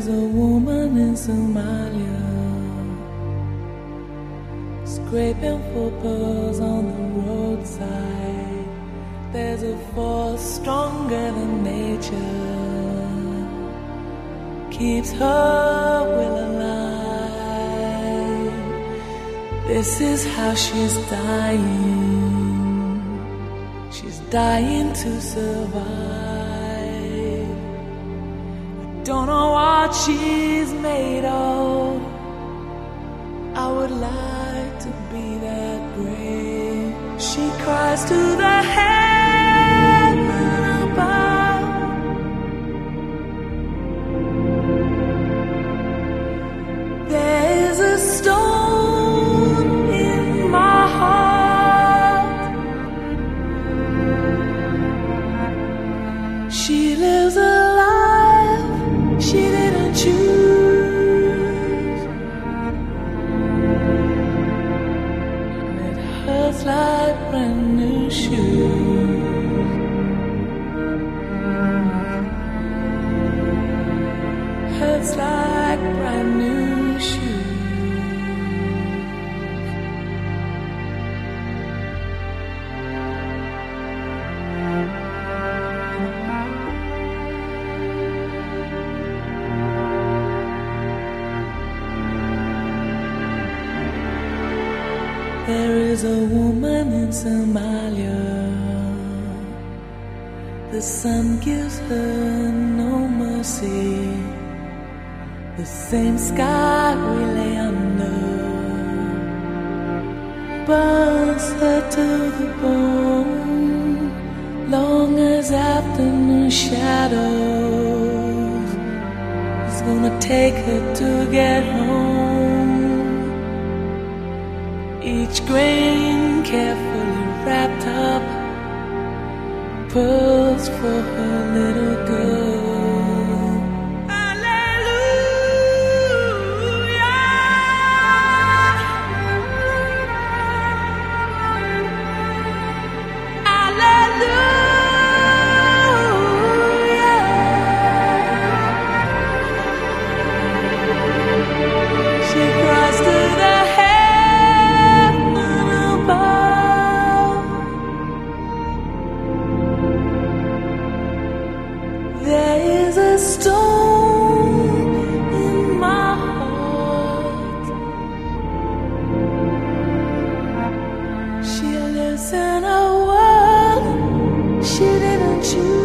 is a woman in Somalia, scraping for pearls on the roadside. There's a force stronger than nature, keeps her will alive. This is how she's dying. She's dying to survive. I don't know what she's made of. I would like to be that brave. She cries to the heaven above. There's a stone in my heart. She lives a life she didn't choose. It hurts like brand new shoes. Hurts like brand new shoes. There is a woman in Somalia. The sun gives her no mercy. The same sky we lay under burns her to the bone. Long as afternoon shadows is gonna take her to get home. Each grain carefully wrapped up, pearls for her little girl. There is a stone in my heart. She lives in a world she didn't choose.